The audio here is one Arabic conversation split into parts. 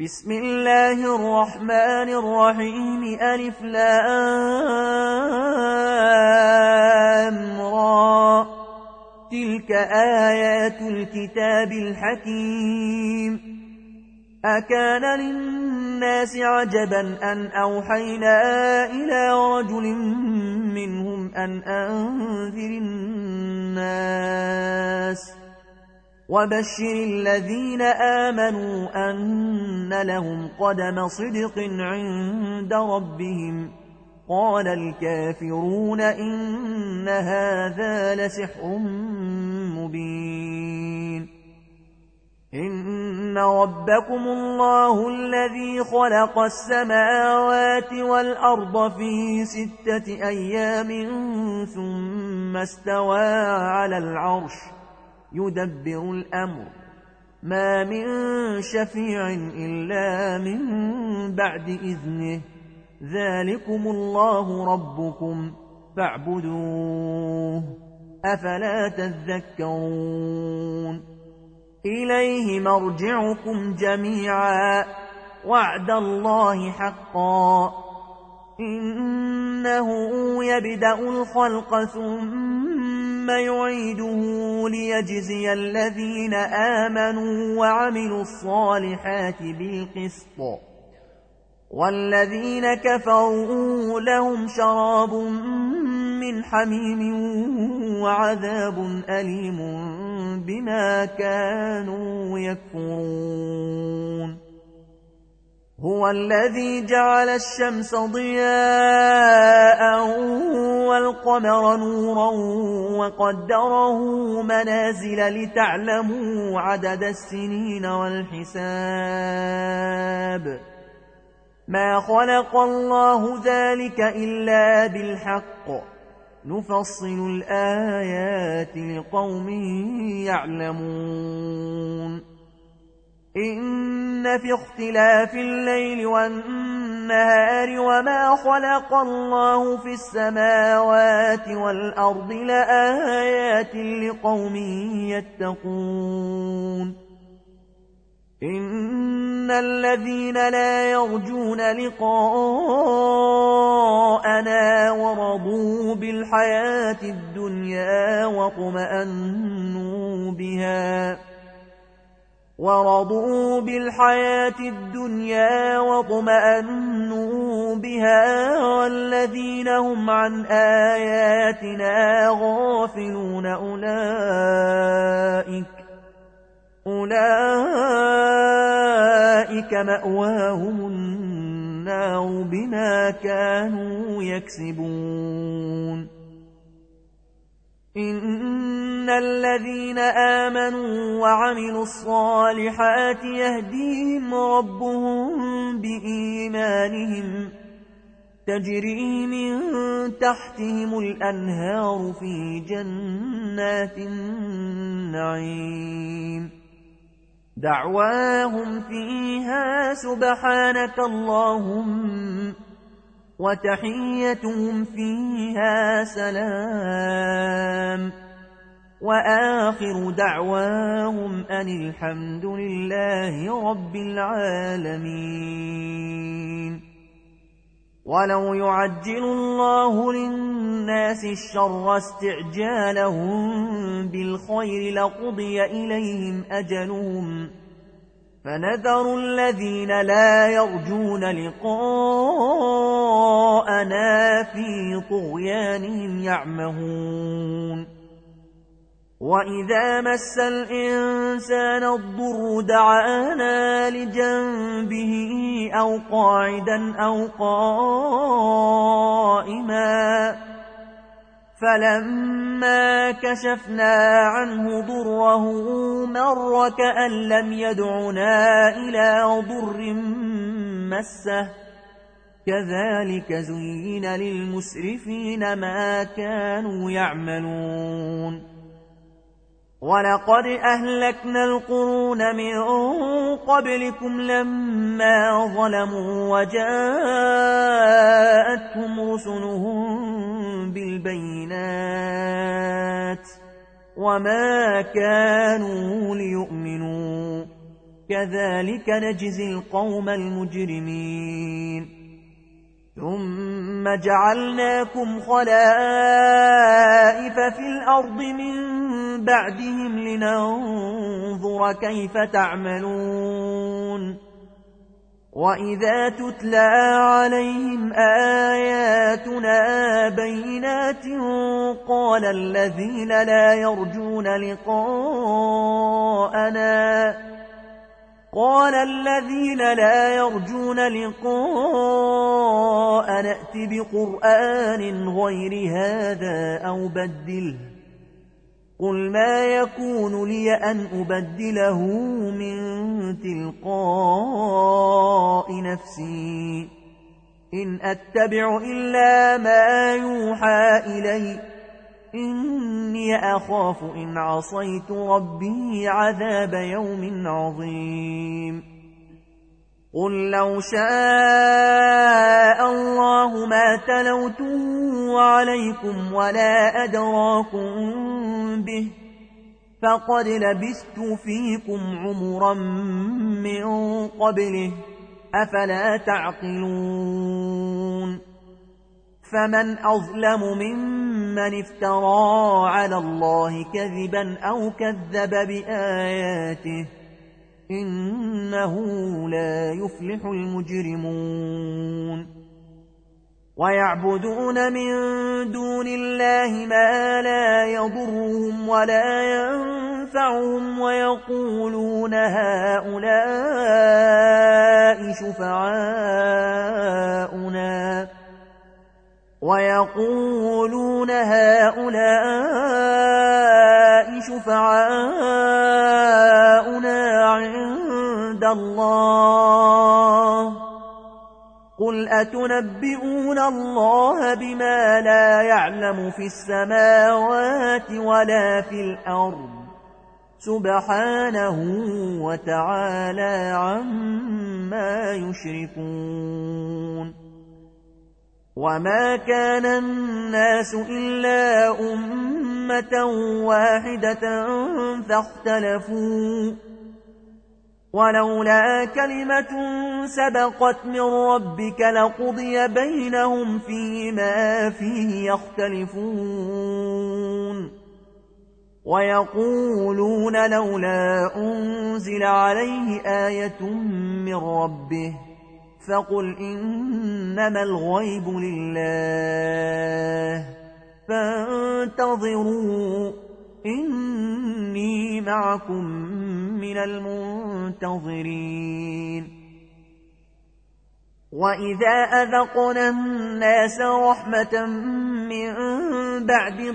بسم الله الرحمن الرحيم ألف لام را تلك آيات الكتاب الحكيم أكان للناس عجبا أن أوحينا إلى رجل منهم أن أنذر الناس وبشر الذين آمنوا أن لهم قدم صدق عند ربهم قال الكافرون إن هذا لسحر مبين إن ربكم الله الذي خلق السماوات والأرض في 6 أيام ثم استوى على العرش يدبر الأمر ما من شفيع إلا من بعد إذنه ذلكم الله ربكم فاعبدوه أفلا تذكرون إليه مرجعكم جميعا وعد الله حقا إنه يبدأ الخلق ثم يعيده ليجزي الذين آمنوا وعملوا الصالحات بالقسط والذين كفروا لهم شراب من حميم وعذاب أليم بما كانوا يكفرون هو الذي جعل الشمس ضياء والقمر نورا وقدره منازل لتعلموا عدد السنين والحساب ما خلق الله ذلك إلا بالحق نفصل الآيات لقوم يعلمون إن في اختلاف الليل والنهار وما خلق الله في السماوات والأرض لآيات لقوم يتقون إن الذين لا يرجون لقاءنا ورضوا بالحياة الدنيا واطمأنوا بها والذين هم عن آياتنا غافلون أولئك مأواهم النار بما كانوا يكسبون إن الذين آمنوا وعملوا الصالحات يهديهم ربهم بإيمانهم تجري من تحتهم الأنهار في جنات النعيم دعواهم فيها سبحانك اللهم وتحيتهم فيها سلام وآخر دعواهم أن الحمد لله رب العالمين ولو يعجل الله للناس الشر استعجالهم بالخير لقضي إليهم أجلهم فنذر الذين لا يرجون لقاءنا في طغيانهم يعمهون وإذا مس الإنسان الضر دعانا لجنبه أو قاعدا أو قائما فلما كشفنا عنه ضره مر كأن لم يدعنا إلى ضر مسه كذلك زين للمسرفين ما كانوا يعملون ولقد أهلكنا القرون من قبلكم لما ظلموا وجاءتهم رسلهم بالبينات وما كانوا ليؤمنوا كذلك نجزي القوم المجرمين ثم جعلناكم خلائف في الأرض من بعدهم لننظر كيف تعملون وإذا تتلى عليهم آياتنا بينات قال الذين لا يرجون لقاء نأت بقرآن غير هذا أو بدله قل ما يكون لي أن أبدله من تلقاء نفسي إن أتبع إلا ما يوحى إلي إني أخاف إن عصيت ربي عذاب يوم عظيم قل لو شاء الله ما تلوته عليكم ولا أدراكم به فقد لبثت فيكم عمرا من قبله أفلا تعقلون فمن أظلم ممن افترى على الله كذبا أو كذب بآياته إنه لا يفلح المجرمون ويعبدون من دون الله ما لا يضرهم ولا ينفعهم ويقولون هؤلاء شفعاؤنا عند الله قل أتنبئون الله بما لا يعلم في السماوات ولا في الأرض سبحانه وتعالى عما يشركون وما كان الناس إلا أمة واحدة فاختلفوا ولولا كلمة سبقت من ربك لقضي بينهم فيما فيه يختلفون ويقولون لولا أنزل عليه آية من ربه فقل إنما الغيب لله فانتظروا إني معكم من المنتظرين وإذا أذقنا الناس رحمة من بعد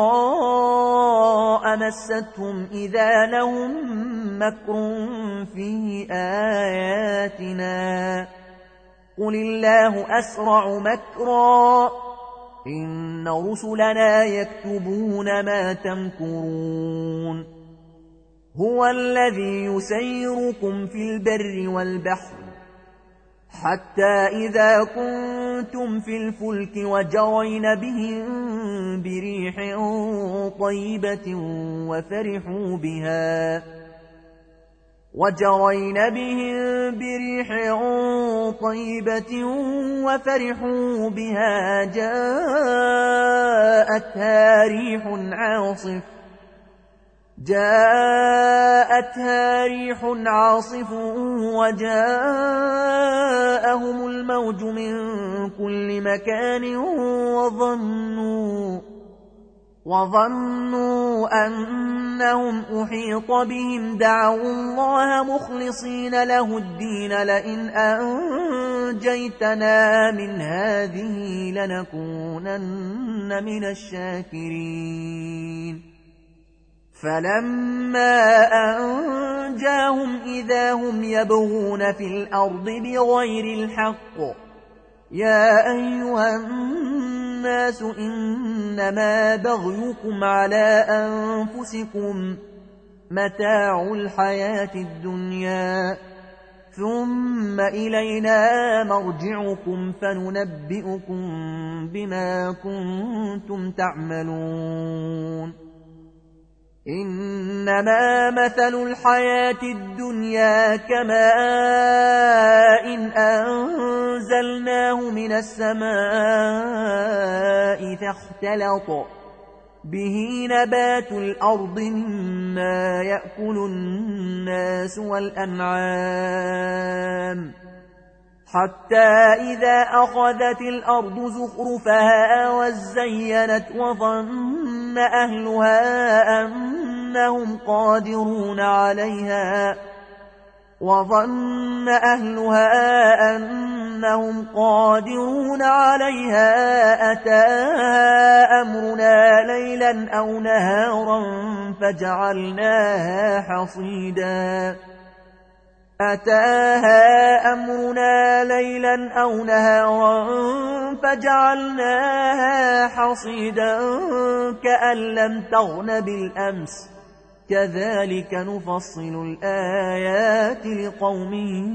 ضراء مستهم إذا لهم مكر في آياتنا قل الله أسرع مكرا إن رسلنا يكتبون ما تمكرون هو الذي يسيركم في البر والبحر حتى إذا كنتم في الفلك وجرين بهم بريح طيبة وفرحوا بها جاءتها ريح عاصف وجاءهم الموج من كل مكان وظنوا أنهم أحيط بهم دعوا الله مخلصين له الدين لئن أنجيتنا من هذه لنكونن من الشاكرين فلما أنجاهم إذا هم يبغون في الأرض بغير الحق يا أيها الناس إنما بغيكم على أنفسكم متاع الحياة الدنيا ثم إلينا مرجعكم فننبئكم بما كنتم تعملون إنما مثل الحياة الدنيا كماء أنزلناه من السماء فاختلط به نبات الأرض مما يأكل الناس والأنعام حتى إذا أخذت الأرض زخرفها وزينت وظن أهلها أنهم قادرون عليها أتاها أمرنا ليلا أو نهارا فجعلناها حصيدا كأن لم تغن بالأمس كذلك نفصل الآيات لقوم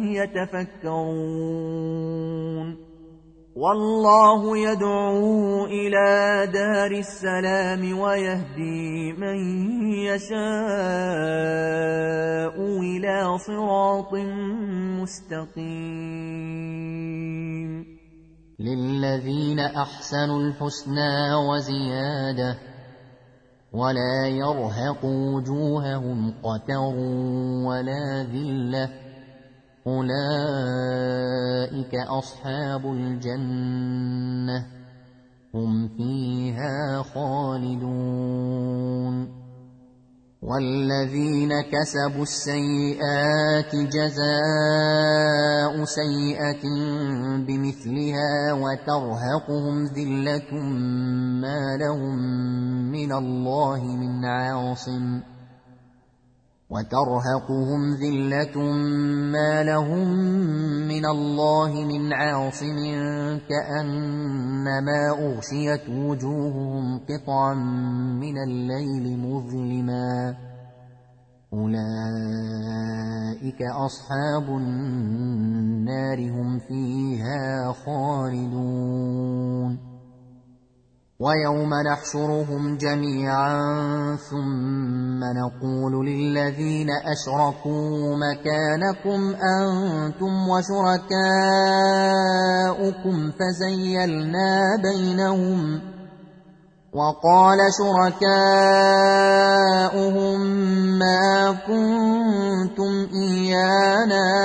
يتفكرون والله يدعو إلى دار السلام ويهدي من يشاء إلى صراط مستقيم للذين أحسنوا الحسنى وزيادة ولا يرهق وجوههم قتر ولا ذلة أولئك أصحاب الجنة هم فيها خالدون والذين كسبوا السيئات جزاء سيئة بمثلها وترهقهم ذلة ما لهم من الله من عاصم كأنما أغشيت وجوههم قطعا من الليل مظلما أولئك أصحاب النار هم فيها خالدون ويوم نحشرهم جميعا ثم نقول للذين أشركوا مكانكم أنتم وشركاؤكم فزيلنا بينهم وقال شركاؤهم ما كنتم إيانا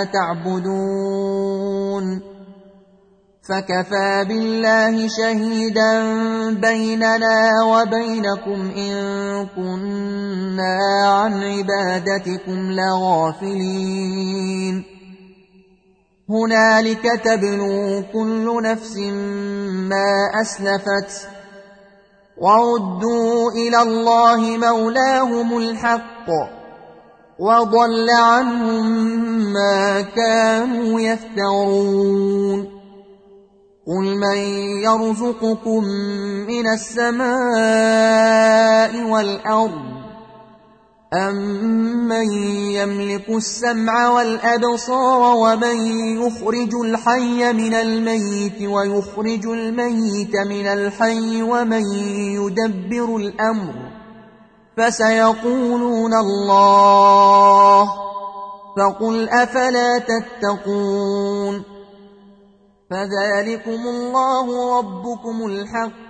تعبدون فكفى بالله شهيدا بيننا وبينكم إن كنا عن عبادتكم لغافلين هنالك تبلو كل نفس ما أسلفت وردوا إلى الله مولاهم الحق وضل عنهم ما كانوا يفترون قل من يرزقكم من السماء والأرض أمن يملك السمع والأبصار ومن يخرج الحي من الميت ويخرج الميت من الحي ومن يدبر الأمر فسيقولون الله فقل أفلا تتقون فذلكم الله ربكم الحق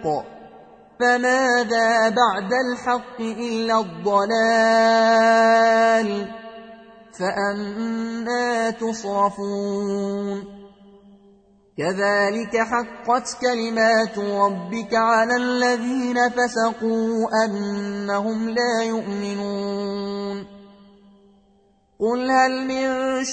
فماذا بعد الحق إلا الضلال فأنى تصرفون كذلك حقت كلمات ربك على الذين فسقوا أنهم لا يؤمنون قل هل من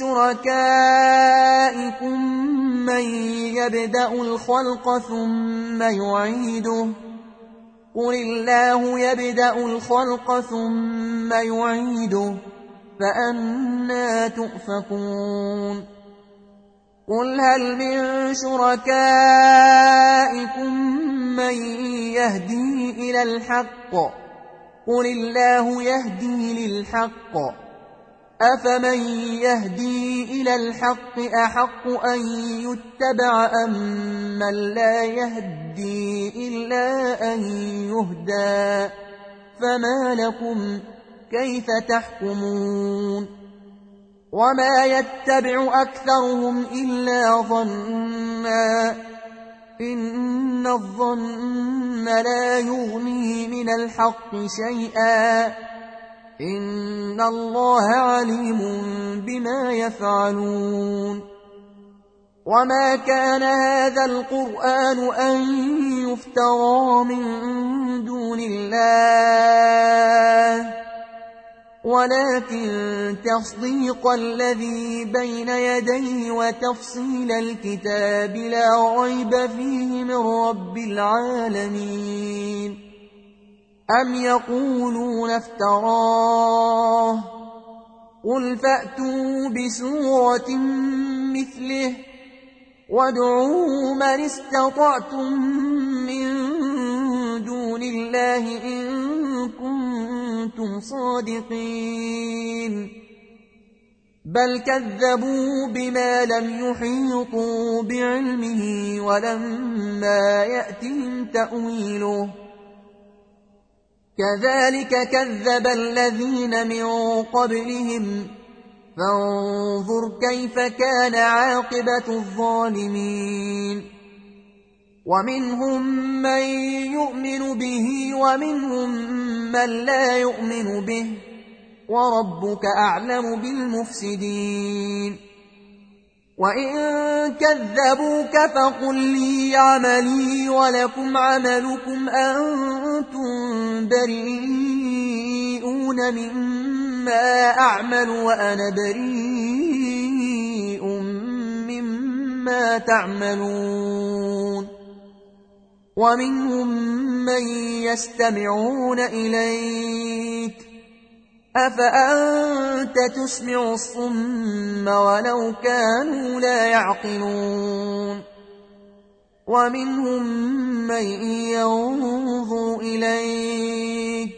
شركائكم من يبدأ الخلق ثم يعيده قل الله يبدأ الخلق ثم يعيده فأنى تؤفكون قل هل من شركائكم من يهدي إلى الحق قل الله يهدي للحق أفمن يهدي إلى الحق أحق أن يتبع أمن لا يهدي إلا أن يهدى كيف تحكمون وما يتبع أكثرهم إلا ظنا إن الظن لا يغني من الحق شيئا إن الله عليم بما يفعلون وما كان هذا القرآن أن يفترى من دون الله ولكن تصديق الذي بين يديه وتفصيل الكتاب لا ريب فيه من رب العالمين أم يقولون افتراه قل فأتوا بسورة مثله وادعوا من استطعتم من دون الله إن كنتم صادقين بل كذبوا بما لم يحيطوا بعلمه ولما يأتهم تأويله كذلك كذب الذين من قبلهم فانظر كيف كان عاقبة الظالمين ومنهم من يؤمن به ومنهم من لا يؤمن به وربك أعلم بالمفسدين وإن كذبوك فقل لي عملي ولكم عملكم أنتم بريئون مما أعمل وأنا بريء مما تعملون ومنهم من يستمعون إليك أفأنت تسمع الصم ولو كانوا لا يعقلون ومنهم من ينظر إليك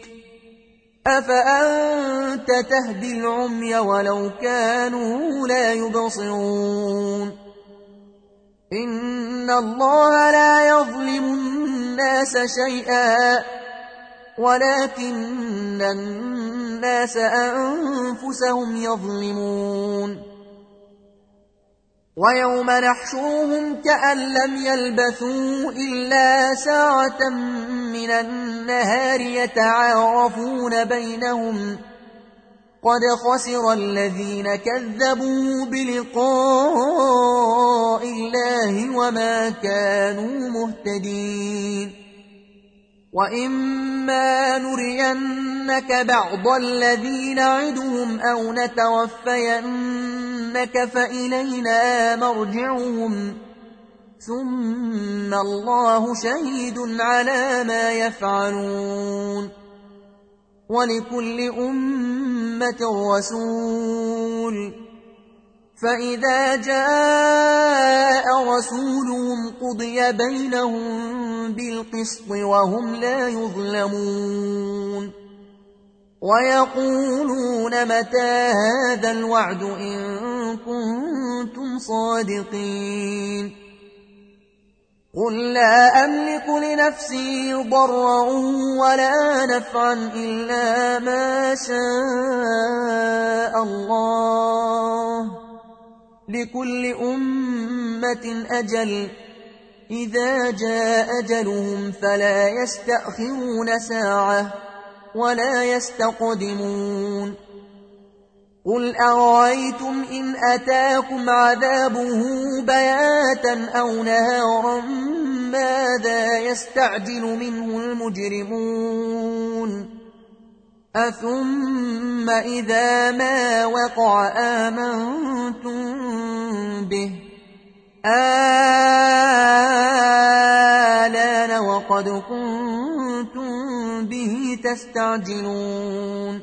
أفأنت تهدي العمي ولو كانوا لا يبصرون إن الله لا يظلم الناس شيئا ولكن الناس أنفسهم يظلمون ويوم نحشرهم كأن لم يلبثوا إلا ساعة من النهار يتعارفون بينهم قد خسر الذين كذبوا بلقاء الله وما كانوا مهتدين وإما نرينك بعض الذي نعدهم أو نتوفينك فإلينا مرجعهم ثم الله شهيد على ما يفعلون ولكل أمة رسول فإذا جاء رسولهم قضي بينهم بالقسط وهم لا يظلمون ويقولون متى هذا الوعد إن كنتم صادقين قل لا أملك لنفسي ضرا ولا نفعا إلا ما شاء الله لكل أمة أجل إذا جاء أجلهم فلا يستأخرون ساعة ولا يستقدمون قل أرأيتم إن أتاكم عذابه بياتا أو نهارا ماذا يستعجل منه المجرمون أثم إذا ما وقع آمنتم به آلان وقد كنتم به تستعجلون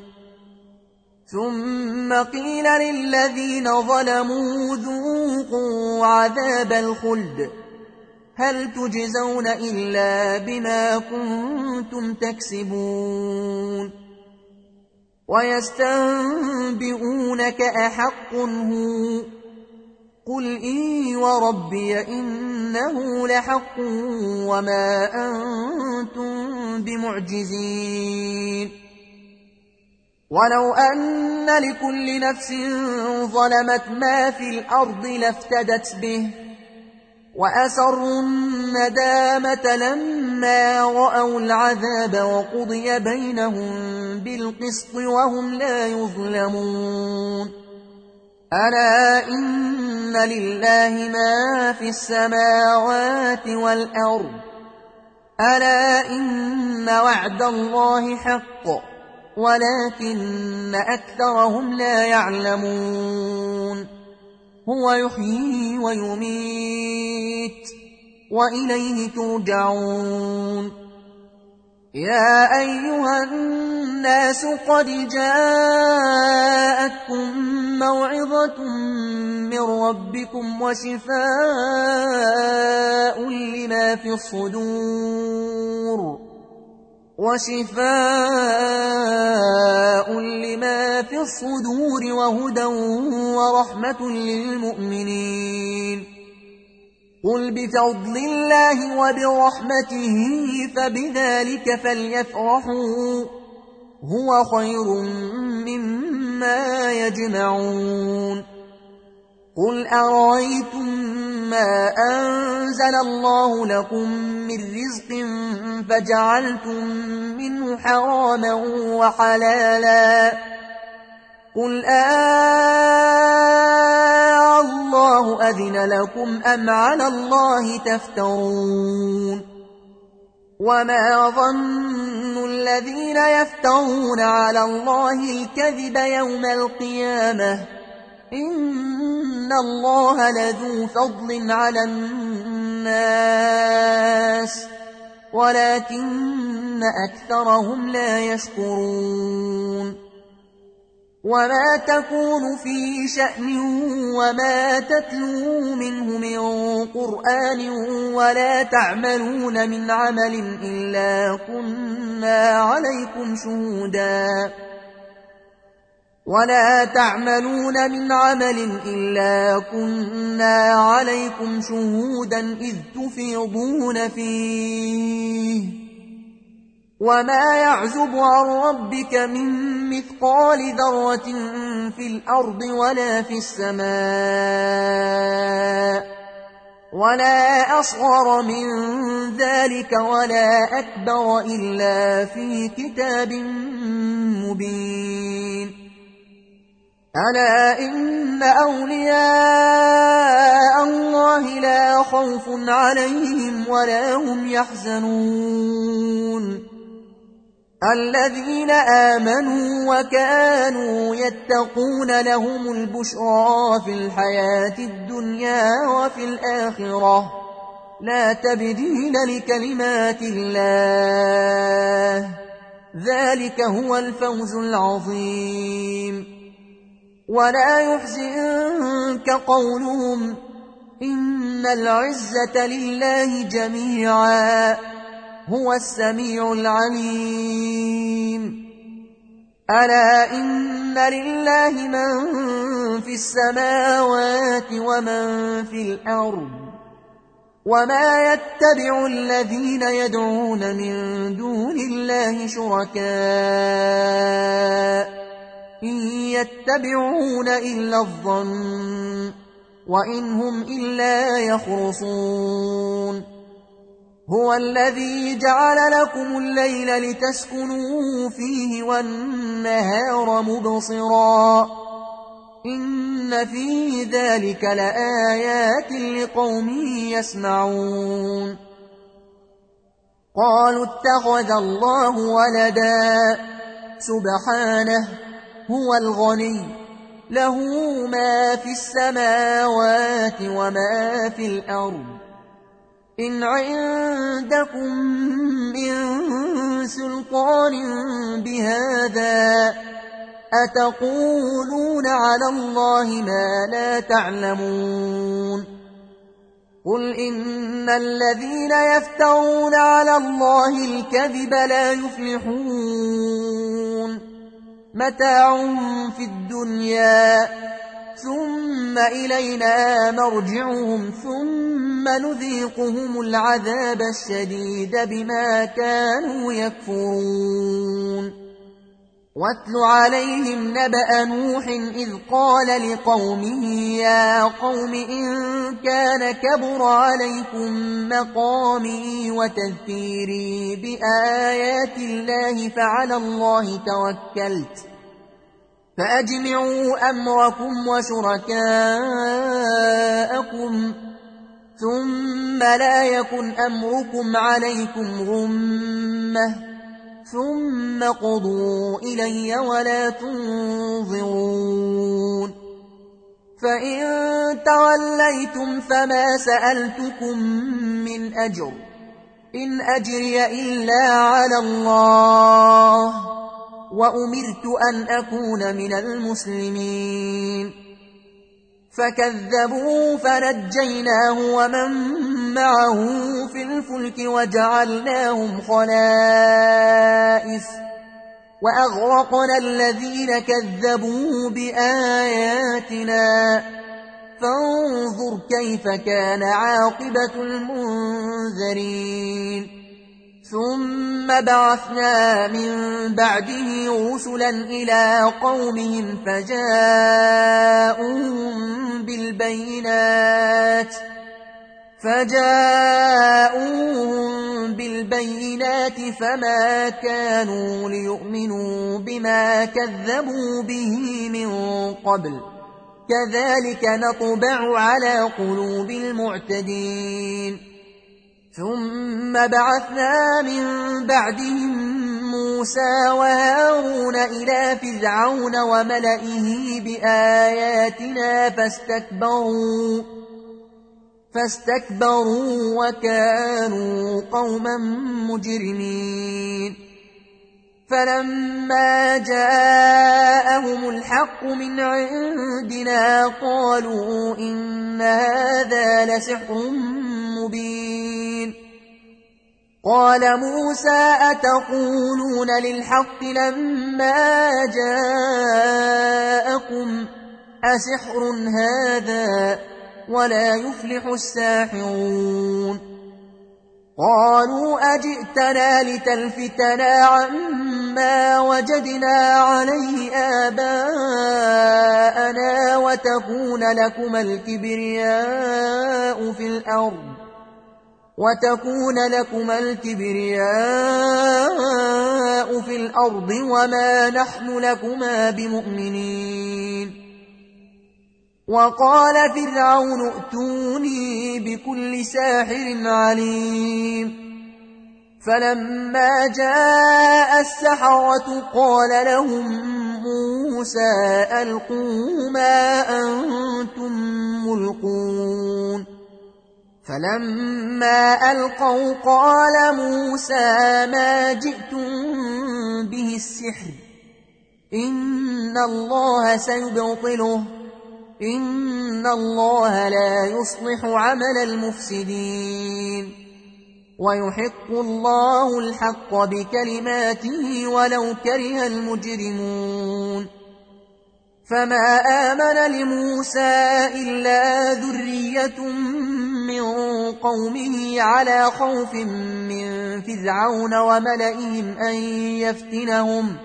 ثم قيل للذين ظلموا ذوقوا عذاب الخلد هل تجزون إلا بما كنتم تكسبون ويستنبئونك أحق هو قل إي وربي إنه لحق وما أنتم بمعجزين ولو أن لكل نفس ظلمت ما في الأرض لافتدت به وأسروا الندامة لما رأوا العذاب وقضي بينهم بالقسط وهم لا يظلمون ألا إن لله ما في السماوات والأرض ألا إن وعد الله حق ولكن أكثرهم لا يعلمون هو يحيي ويميت وإليه ترجعون يا أيها الناس قد جاءتكم موعظة من ربكم وشفاء لما في الصدور وهدى ورحمة للمؤمنين قل بفضل الله وبرحمته فبذلك فليفرحوا هو خير مما يجمعون قل أرأيتم ما أنزل الله لكم من رزق فجعلتم منه حراما وحلالا قل الله أذن لكم أم على الله تفترون وما ظن الذين يفترون على الله الكذب يوم القيامة إن الله لذو فضل على الناس ولكن أكثرهم لا يشكرون وما تكون في شأن وما تتلو منه من قرآن ولا تعملون من عمل إلا كنا عليكم شهودا إذ تفيضون فيه وما يعزب عن ربك من مثقال ذرة في الأرض ولا في السماء ولا أصغر من ذلك ولا أكبر إلا في كتاب مبين ألا إن أولياء الله لا خوف عليهم ولا هم يحزنون الذين آمنوا وكانوا يتقون لهم البشرى في الحياة الدنيا وفي الآخرة لا تبديل لكلمات الله ذلك هو الفوز العظيم ولا يحزنك قولهم إن العزة لله جميعا هو السميع العليم ألا إن لله من في السماوات ومن في الأرض وما يتبع الذين يدعون من دون الله شركاء إن يتبعون إلا الظن وإن هم إلا يخرصون هو الذي جعل لكم الليل لتسكنوا فيه والنهار مبصرا إن في ذلك لآيات لقوم يسمعون قالوا اتخذ الله ولدا سبحانه هو الغني له ما في السماوات وما في الأرض إن عندكم من سلطان بهذا أتقولون على الله ما لا تعلمون قل إن الذين يفترون على الله الكذب لا يفلحون متاع في الدنيا ثم إلينا مرجعهم ثم نذيقهم العذاب الشديد بما كانوا يكفرون واتل عليهم نبأ نوح إذ قال لقومه يا قوم إن كان كبر عليكم مقامي وتذكيري بآيات الله فعلى الله توكلت فأجمعوا أمركم وشركاءكم ثم لا يكن أمركم عليكم غمة ثم قضوا إلي ولا تنظرون فإن توليتم فما سألتكم من أجر إن أجري إلا على الله وأمرت أن أكون من المسلمين فكذبوا فنجيناه ومن معه في الفلك وجعلناهم خلائف وأغرقنا الذين كذبوا بآياتنا فانظر كيف كان عاقبة المنذرين ثم بعثنا من بعده رسلا إلى قومهم فجاءوهم بالبينات فما كانوا ليؤمنوا بما كذبوا به من قبل كذلك نطبع على قلوب المعتدين ثم بعثنا من بعدهم موسى وهارون إلى فرعون وملئه بآياتنا فاستكبروا وكانوا قوما مجرمين فلما جاءهم الحق من عندنا قالوا إن هذا لسحر مبين قال موسى أتقولون للحق لما جاءكم أسحر هذا ولا يفلح الساحرون قالوا أجئتنا لتلفتنا عما وجدنا عليه آباءنا وتكون لكما الكبرياء في الأرض وما نحن لكما بمؤمنين وقال فرعون ائتوني بكل ساحر عليم فلما جاء السحرة قال لهم موسى ألقوا ما أنتم ملقون فلما ألقوا قال موسى ما جئتم به السحر إن الله سيبطله إن الله لا يصلح عمل المفسدين ويحق الله الحق بكلماته ولو كره المجرمون فما آمن لموسى إلا ذرية من قومه على خوف من فرعون وملئهم أن يفتنهم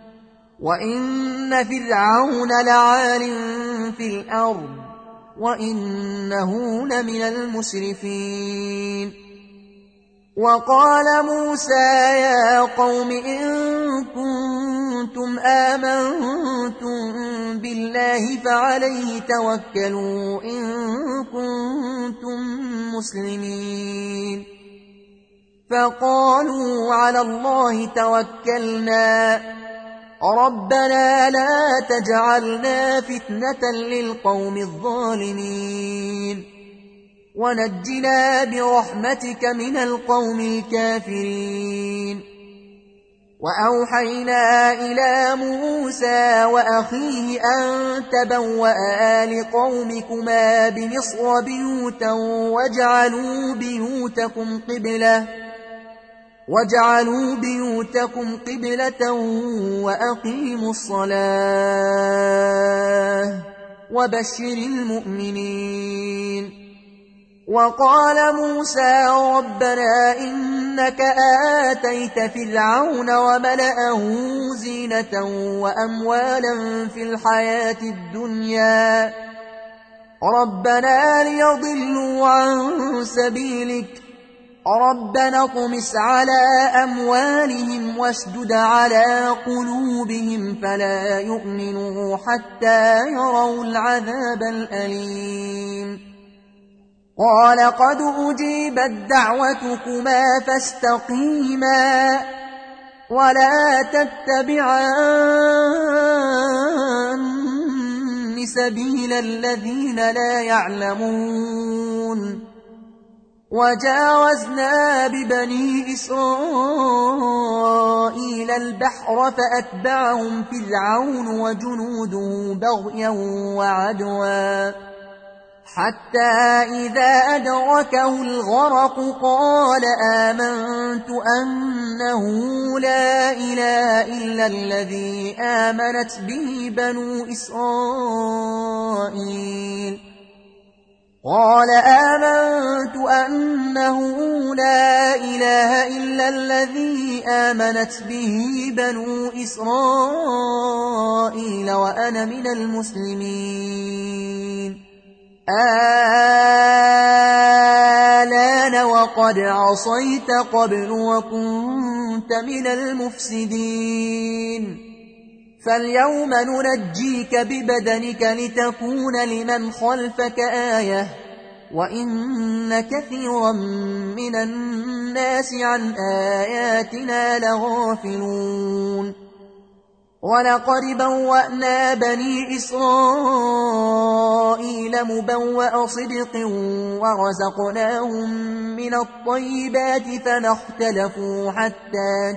وإن فرعون لعال في الأرض وإنه لمن المسرفين وقال موسى يا قوم إن كنتم آمنتم بالله فعليه توكلوا إن كنتم مسلمين فقالوا على الله توكلنا ربنا لا تجعلنا فتنة للقوم الظالمين ونجنا برحمتك من القوم الكافرين وأوحينا إلى موسى وأخيه أن تبوأ لقومكما بمصر بيوتا واجعلوا بيوتكم قبلة وأقيموا الصلاة وبشر المؤمنين وقال موسى ربنا إنك آتيت فرعون وملأه زينة وأموالا في الحياة الدنيا ربنا ليضلوا عن سبيلك ربنا اطمس على أموالهم واشدد على قلوبهم فلا يؤمنوا حتى يروا العذاب الأليم قال قد أجيبت دعوتكما فاستقيما ولا تتبعان سبيل الذين لا يعلمون وجاوزنا ببني إسرائيل البحر فأتبعهم فرعون وجنوده بغيا وعدوا حتى إذا أدركه الغرق قال آمنت أنه لا إله إلا الذي آمنت به بنو إسرائيل قال آمنت أنه لا إله إلا الذي آمنت به بنو إسرائيل وأنا من المسلمين آلان وقد عصيت قبل وكنت من المفسدين فاليوم ننجيك ببدنك لتكون لمن خلفك آية وإن كثيرا من الناس عن آياتنا لغافلون ولقد بوأنا بني إسرائيل مبوأ صدق ورزقناهم من الطيبات فما اختلفوا حتى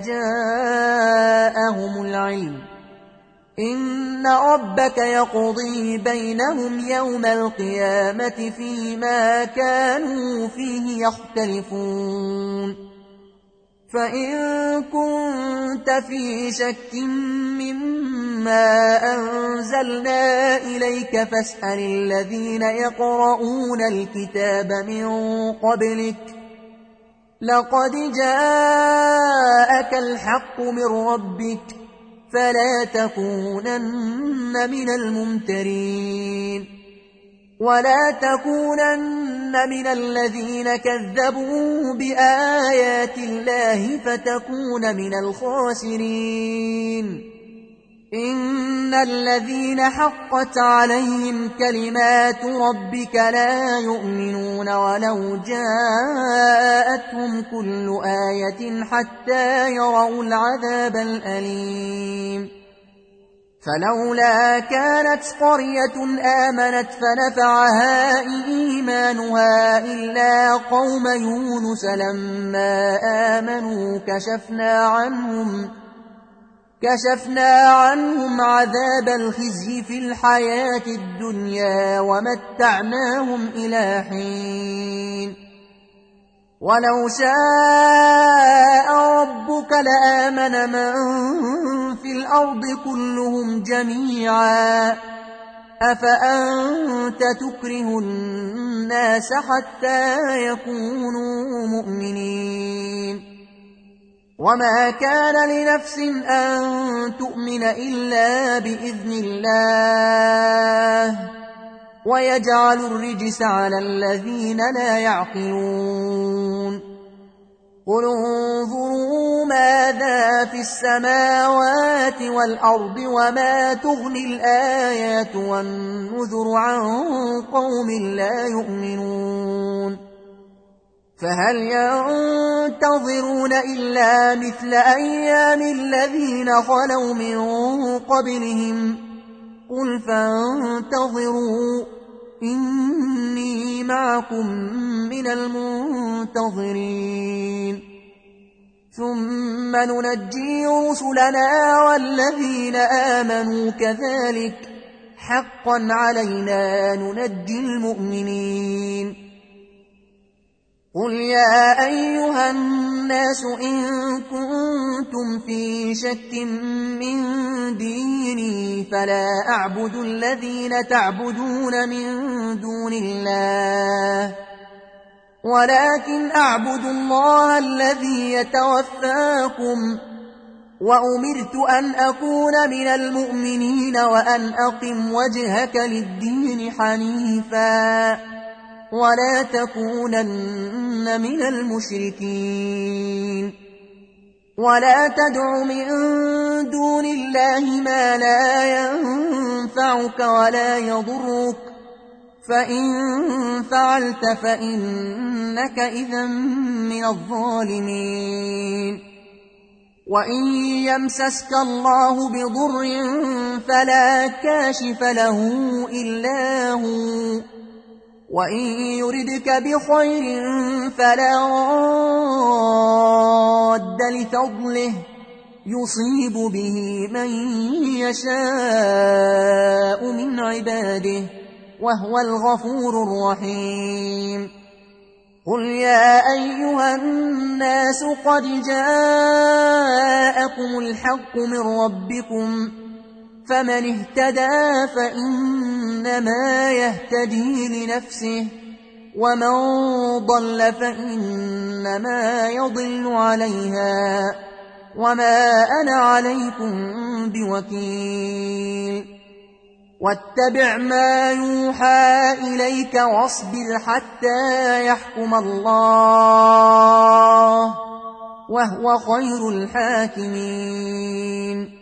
جاءهم العلم إن ربك يقضي بينهم يوم القيامة فيما كانوا فيه يختلفون فإن كنت في شك مما أنزلنا إليك فاسأل الذين يقرؤون الكتاب من قبلك لقد جاءك الحق من ربك فلا تكونن من الممترين ولا تكونن من الذين كذبوا بآيات الله فتكون من الخاسرين إن الذين حقت عليهم كلمات ربك لا يؤمنون ولو جاءتهم كل آية حتى يروا العذاب الأليم فلولا كانت قرية آمنت فنفعها إيمانها إلا قوم يونس لما آمنوا كشفنا عنهم عذاب الخزي في الحياة الدنيا ومتعناهم إلى حين ولو شاء ربك لآمن من في الأرض كلهم جميعا أفأنت تكره الناس حتى يكونوا مؤمنين وما كان لنفس أن تؤمن إلا بإذن الله ويجعل الرجس على الذين لا يعقلون قل انظروا ماذا في السماوات والأرض وما تغني الآيات والنذر عن قوم لا يؤمنون فهل ينتظرون إلا مثل أيام الذين خلوا من قبلهم قل فانتظروا إني معكم من المنتظرين ثم ننجي رسلنا والذين آمنوا كذلك حقا علينا ننجي المؤمنين قل يا أيها الناس إن كنتم في شك من ديني فلا أعبد الذين تعبدون من دون الله ولكن أعبدوا الله الذي يتوفاكم وأمرت أن أكون من المؤمنين وأن أقم وجهك للدين حنيفا ولا تكونن من المشركين ولا تدع من دون الله ما لا ينفعك ولا يضرك فإن فعلت فإنك إذا من الظالمين وإن يمسسك الله بضر فلا كاشف له إلا هو وإن يردك بخير فلا راد لفضله يصيب به من يشاء من عباده وهو الغفور الرحيم قل يا أيها الناس قد جاءكم الحق من ربكم فمن اهتدى فإنما يهتدي لنفسه ومن ضل فإنما يضل عليها وما أنا عليكم بوكيل واتبع ما يوحى إليك واصبر حتى يحكم الله وهو خير الحاكمين